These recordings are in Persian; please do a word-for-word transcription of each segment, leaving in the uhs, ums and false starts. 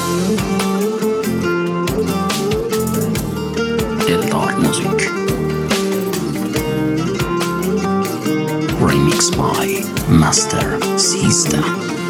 Eldar Music Remix by Master System.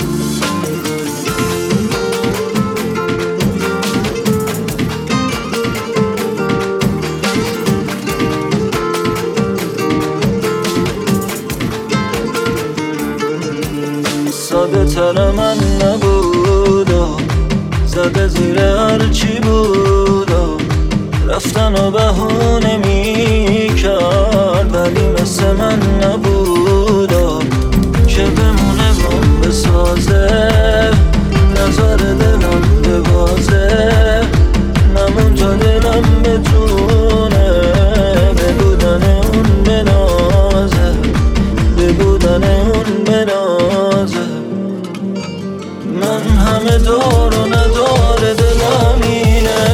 ساده تر من نبودا، زده زیر هرچی بودا، رفتن و بهونه می کرد، ولی مثل من نبودا که بمونه بام بسازه، نظر دلم ببازه، نمون تا دلم بتونه به بودن اون بنازه، به بودن اون بنازه. من همه دار و نداره دلم اینه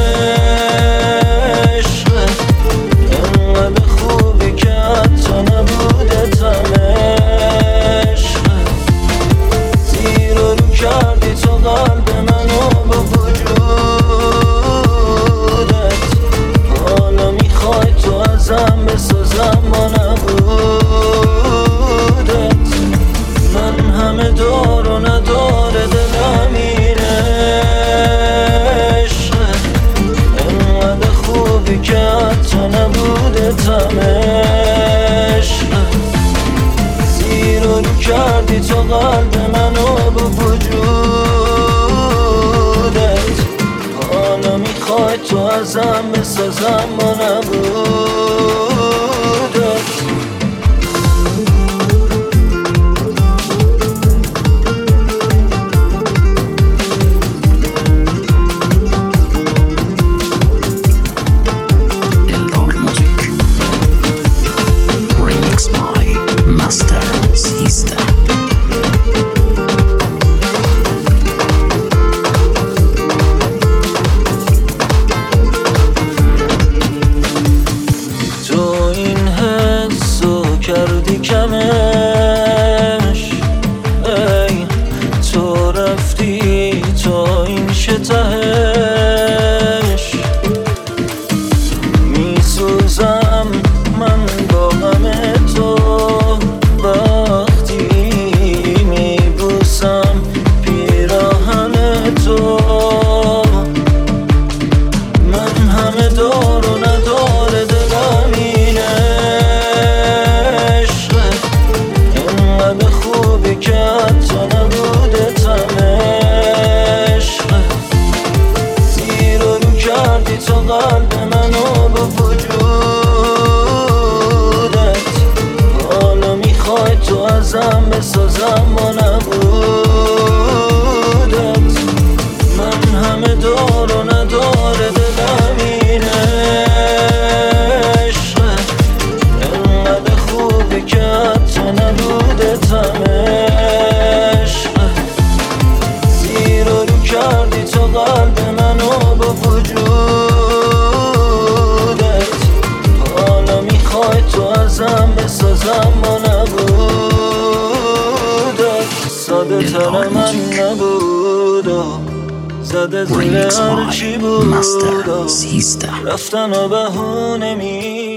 عشقه، انقدر خوبی که حتی نبوده تمشقه، زیر و رو کردی تو قلب منو با وجودت، حالا میخوای تو ازم بسازم ما نبودت. من همه دار و نداره دلم اینه عشقه، انقدر خوبی که حتی نبوده تمشقه، زیر و رو کردی تو قلب منو با وجودت، حالا میخوای تو ازم بسازم ما نبودت. کردی کمش ای تو رفتی تا این شتهش، میسوزم من با غم تو وقتی میبوسم پیراهن تو. من همه دار و نداره دلم اینه که حتی نبوده تمشقه، زیر و رو کردی تو قلب منو با وجودت، حالا میخوای تو ازم بسازم ما نبودت. من همه دار و نداره دلم اینه عشقه، انقدر خوبی که حتی نبوده تمشقه، زیر و رو کردی تو قلب منو با وجودت، حالا میخوای تو ازم بسازم ما نبودت. ساده تر من نبودا، زده زیر هرچی بودا، رفتن و بهونه می